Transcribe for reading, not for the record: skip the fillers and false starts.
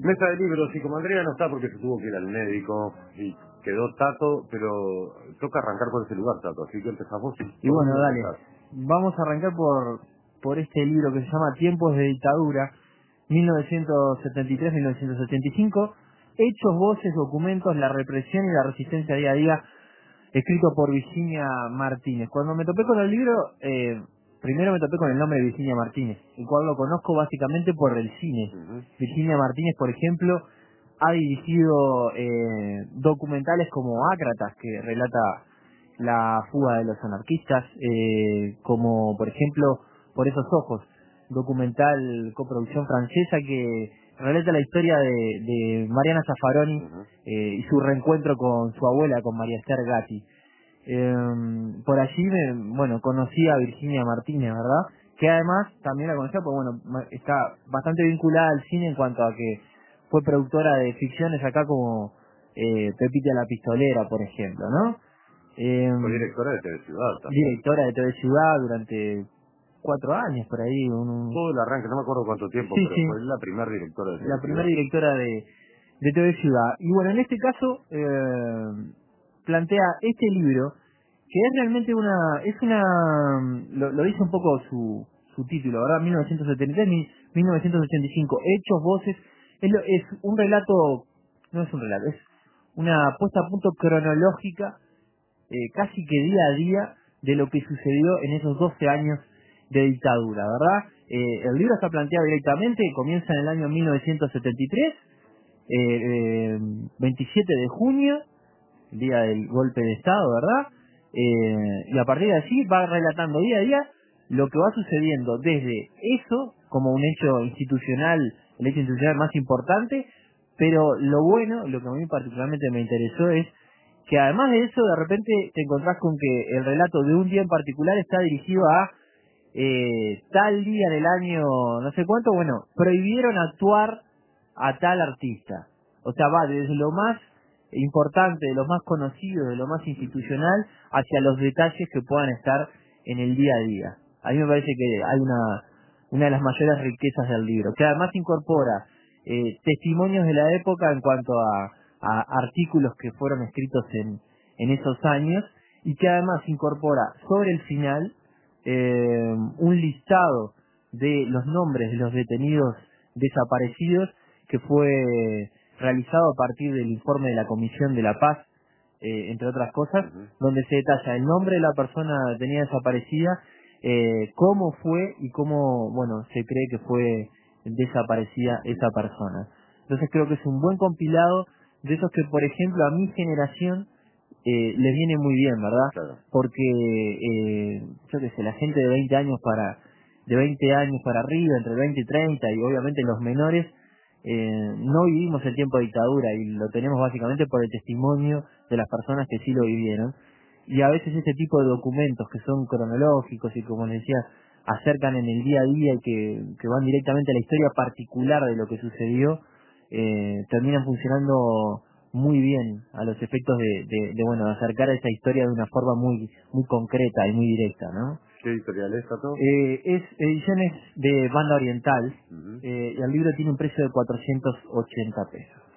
Mesa de libros, y como Andrea no está porque se tuvo que ir al médico y quedó Tato, pero toca arrancar por ese lugar, Tato, así que empezamos. Y bueno, dale, vamos a arrancar por este libro que se llama Tiempos de Dictadura, 1973-1985, Hechos, Voces, Documentos, la Represión y la Resistencia Día a Día, escrito por Virginia Martínez. Cuando me topé con el libro, primero me topé con el nombre de Virginia Martínez, el cual lo conozco básicamente por el cine. Virginia Martínez, por ejemplo, ha dirigido documentales como Ácratas, que relata la fuga de los anarquistas, como por ejemplo Por esos ojos, documental coproducción francesa que relata la historia de Mariana Zaffaroni y su reencuentro con su abuela, con María Esther Gatti. Por allí, conocí a Virginia Martínez, ¿verdad? Que además también la conocía, pues está bastante vinculada al cine en cuanto a que fue productora de ficciones acá como Pepita la Pistolera, por ejemplo, ¿no? Fue directora de TV Ciudad también. Directora de TV Ciudad durante 4 años, por ahí. Todo el arranque, no me acuerdo cuánto tiempo, sí, pero sí, fue la primera directora de TV la primera Ciudad. directora de TV Ciudad. Y bueno, en este caso plantea este libro, que es realmente lo dice un poco su título, ¿verdad? 1973-1985, Hechos, Voces, es un relato, no es un relato, es una puesta a punto cronológica, casi que día a día, de lo que sucedió en esos 12 años de dictadura, ¿verdad? El libro está planteado directamente, comienza en el año 1973, 27 de junio, el día del golpe de Estado, ¿verdad? Y a partir de allí va relatando día a día lo que va sucediendo desde eso, como un hecho institucional, el hecho institucional más importante, pero lo bueno, lo que a mí particularmente me interesó es que además de eso, de repente te encontrás con que el relato de un día en particular está dirigido a tal día del año, no sé cuánto, prohibieron actuar a tal artista. O sea, va desde lo más importante, de lo más conocido, de lo más institucional, hacia los detalles que puedan estar en el día a día. A mí me parece que hay una de las mayores riquezas del libro, que además incorpora testimonios de la época en cuanto a artículos que fueron escritos en esos años, y que además incorpora sobre el final un listado de los nombres de los detenidos desaparecidos que fue realizado a partir del informe de la Comisión de la Paz, entre otras cosas, donde se detalla el nombre de la persona detenida desaparecida, cómo fue y cómo, se cree que fue desaparecida esa persona. Entonces creo que es un buen compilado de esos que, por ejemplo, a mi generación les viene muy bien, ¿verdad? Claro. Porque, yo qué sé, la gente de 20 años para arriba, entre 20 y 30, y obviamente los menores, no vivimos el tiempo de dictadura y lo tenemos básicamente por el testimonio de las personas que sí lo vivieron. Y a veces este tipo de documentos que son cronológicos y, como les decía, acercan en el día a día y que van directamente a la historia particular de lo que sucedió, terminan funcionando muy bien a los efectos de acercar a esa historia de una forma muy muy concreta y muy directa, ¿no? ¿Qué editorial es, Tato? Es Ediciones de Banda Oriental, y el libro tiene un precio de 480 pesos.